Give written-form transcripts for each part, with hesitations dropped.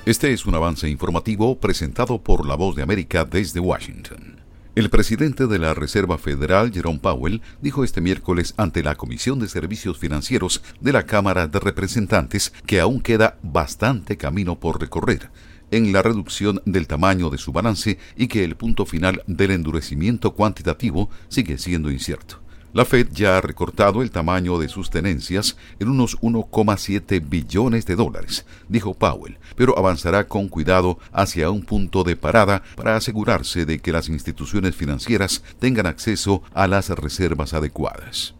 Este es un avance informativo presentado por La Voz de América desde Washington. El presidente de la Reserva Federal, Jerome Powell, dijo este miércoles ante la Comisión de Servicios Financieros de la Cámara de Representantes que aún queda bastante camino por recorrer en la reducción del tamaño de su balance y que el punto final del endurecimiento cuantitativo sigue siendo incierto. La Fed ya ha recortado el tamaño de sus tenencias en unos 1,7 billones de dólares, dijo Powell, pero avanzará con cuidado hacia un punto de parada para asegurarse de que las instituciones financieras tengan acceso a las reservas adecuadas.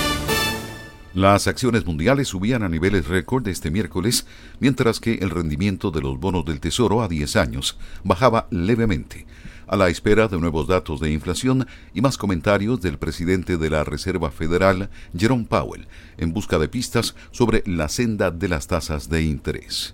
Las acciones mundiales subían a niveles récord este miércoles, mientras que el rendimiento de los bonos del Tesoro a 10 años bajaba levemente, a la espera de nuevos datos de inflación y más comentarios del presidente de la Reserva Federal, Jerome Powell, en busca de pistas sobre la senda de las tasas de interés.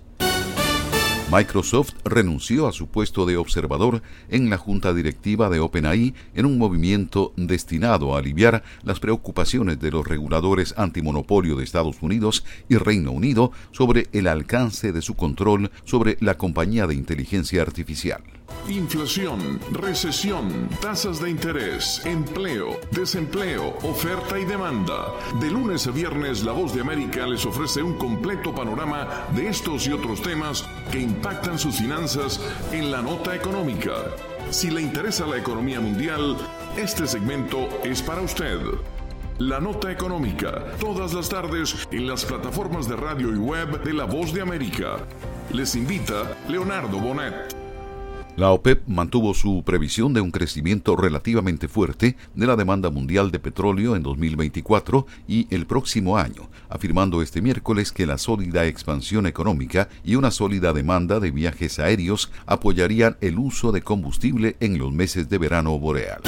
Microsoft renunció a su puesto de observador en la junta directiva de OpenAI en un movimiento destinado a aliviar las preocupaciones de los reguladores antimonopolio de Estados Unidos y Reino Unido sobre el alcance de su control sobre la compañía de inteligencia artificial. Inflación, recesión, tasas de interés, empleo, desempleo, oferta y demanda. De lunes a viernes, La Voz de América les ofrece un completo panorama de estos y otros temas que impactan sus finanzas en la nota económica. Si le interesa la economía mundial, este segmento es para usted. La Nota Económica, todas las tardes en las plataformas de radio y web de La Voz de América. Les invita Leonardo Bonet. La OPEP mantuvo su previsión de un crecimiento relativamente fuerte de la demanda mundial de petróleo en 2024 y el próximo año, afirmando este miércoles que la sólida expansión económica y una sólida demanda de viajes aéreos apoyarían el uso de combustible en los meses de verano boreal.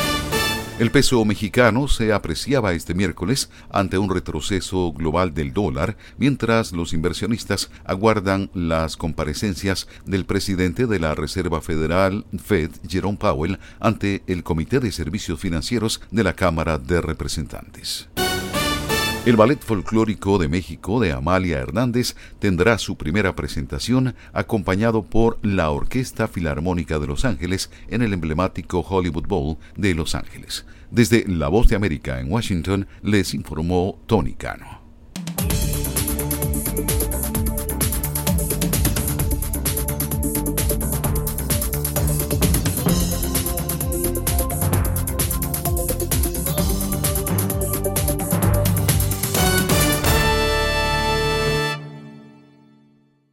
El peso mexicano se apreciaba este miércoles ante un retroceso global del dólar, mientras los inversionistas aguardan las comparecencias del presidente de la Reserva Federal, Fed, Jerome Powell, ante el Comité de Servicios Financieros de la Cámara de Representantes. El Ballet Folclórico de México de Amalia Hernández tendrá su primera presentación acompañado por la Orquesta Filarmónica de Los Ángeles en el emblemático Hollywood Bowl de Los Ángeles. Desde La Voz de América en Washington les informó Tony Cano.